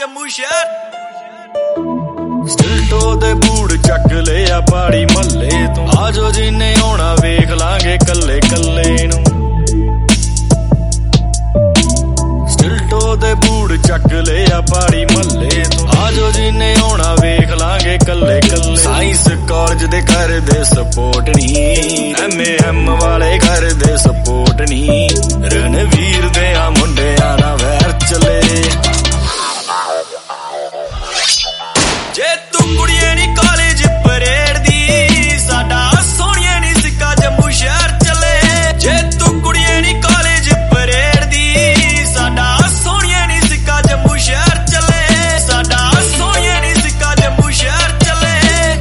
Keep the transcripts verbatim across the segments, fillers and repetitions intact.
ਜੰਮੂ ਸ਼ਹਿਰ ਸਟਿਲਟੋ ਦੇ ਬੂੜ ਚੱਕ ਲਿਆ ਪਹਾੜੀ ਮਹੱਲੇ ਤੋਂ ਆਜੋ ਜਿੰਨੇ ਆਉਣਾ ਵੇਖ ਲਾਂਗੇ ਕੱਲੇ ਕੱਲੇ ਨੂੰ ਸਟਿਲਟੋ ਦੇ ਬੂੜ ਚੱਕ ਲਿਆ ਪਹਾੜੀ ਮਹੱਲੇ ਤੋਂ ਆਜੋ ਜਿੰਨੇ ਆਉਣਾ ਵੇਖ ਲਾਂਗੇ ਕੱਲੇ ਕੱਲੇ ਸਾਇੰਸ ਕਾਲਜ ਦੇ ਕਰਦੇ ਸਪੋਰਟ ਨੀ ਐਮ ਏ ਐਮ ਵਾਲੇ ਕਰਦੇ ਸਪੋਰਟ ਨੀ ਰਣਵੀਰ ਦੇ ਆ ਮੁੰਡਿਆਂ ਨਾਲ ਵੈਰ ਚੱਲੇ ਜੇ ਤੂੰ ਕੁੜੀਏ ਨੀ ਕਾਲਜ ਪਰੇਡ ਦੀ ਸਾਡਾ ਸੋਹਣੀਏ ਨੀ ਸਿੱਕਾ ਜੰਮੂ ਸ਼ਹਿਰ ਚੱਲੇ ਜੇ ਤੂੰ ਕੁੜੀਏ ਨੀ ਕਾਲਜ ਪਰੇਡ ਦੀ ਸਾਡਾ ਸੋਹਣੀਏ ਨੀ ਸਿੱਕਾ ਜੰਮੂ ਸ਼ਹਿਰ ਚੱਲੇ ਸਾਡਾ ਸੋਹਣੀਏ ਨੀ ਸਿੱਕਾ ਜੰਮੂ ਸ਼ਹਿਰ ਚੱਲੇ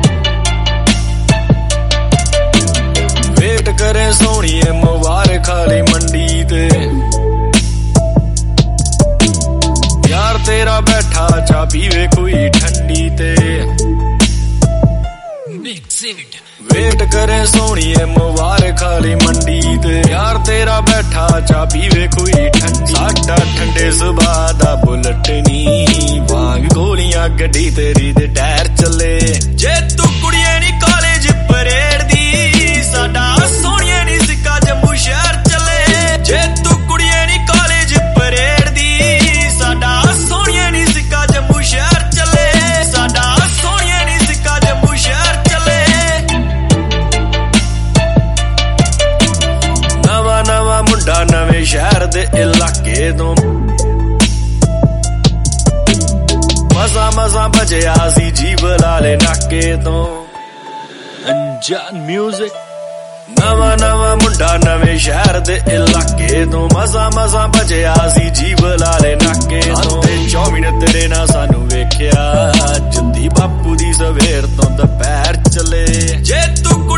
ਵੇਟ ਕਰੇ ਸੋਹਣੀਏ ਮੁਬਾਰਕ ਖਾਲੀ ਮੰਡੀ ਤੇ ਯਾਰ ਤੇਰਾ ਬੈਠਾ ਚਾਹ ਪੀਵੇ ਕੋਈ ਠੰਡੀ ਤੇ ਵੇਟ ਕਰੇ ਸੋਹਣੀਏ ਮੁਬਾਰਕ ਖਾਲੀ ਮੰਡੀ ਤੇ ਯਾਰ ਤੇਰਾ ਬੈਠਾ ਚਾਹ ਪੀਵੇ ਕੋਈ ਠੰਡੀ ਸਾਡਾ ਠੰਡੇ ਸੁਭਾਅ ਦਾ ਬੁਲਟ ਨੀ ਵਾਂਗ ਗੋਲੀਆਂ ਗੱਡੀ ਤੇਰੀ ਦੇ ਟਾਇਰ ਚੱਲੇ ਜੇ ਤੂੰ ਕੁੜੀਏ ਨੀ ਕਾਲਜ ਪਰੇਡ ਦੀ ਸਾਡਾ ਸੋਹਣੀਏ ਨੀ ਸਿੱਕਾ ਜੰਮੂ ਸ਼ਹਿਰ ਚੱਲੇ ਜੇ ਤੂੰ ਕੁੜੀਏ ਨੀ ਕਾਲਜ ਪਰੇਡ ਦੀ ਸਾਡਾ ਸੋਹਣੀਏ ਨੀ ਸਿੱਕਾ ਜੰਮੂ ਸ਼ਹਿਰ ਚੱਲੇ ਸਾਡਾ ਸੋਹਣੀਏ ਨੀ ਸਿੱਕਾ ਜੰਮੂ ਸ਼ਹਿਰ ਚੱਲੇ ਨਵਾਂ ਨਵਾਂ ਮੁੰਡਾ ਨਵੇਂ ਸ਼ਹਿਰ ਦੇ ਇਲਾਕੇ ਤੋਂ ਮਜ਼ਾ ਮਜ਼ਾ ਬਜਿਆ ਸੀ ਜੀਵ ਲਾਲੇ ਨਾਕੇ ਤੋਂ ਅਨਜਾਨ ਮਿਊਜ਼ਿਕ ਨਵਾਂ ਨਵਾਂ ਮੁੰਡਾ ਨਵੇਂ ਸ਼ਹਿਰ ਦੇ ਇਲਾਕੇ ਤੋਂ ਮਜ਼ਾ ਮਜ਼ਾ ਬਜਿਆ ਸੀ ਜੀਵ ਲਾਲੇ ਨਾਕੇ ਤੋਂ ਤੇ ਚੌਵੀਨ ਤੇਰੇ ਨਾਲ ਸਾਨੂੰ ਵੇਖਿਆ ਜੁੱਤੀ ਬਾਪੂ ਦੀ ਸਵੇਰ ਤੋਂ ਦੁਪਹਿਰ ਚੱਲੇ ਜੇ ਤੂੰ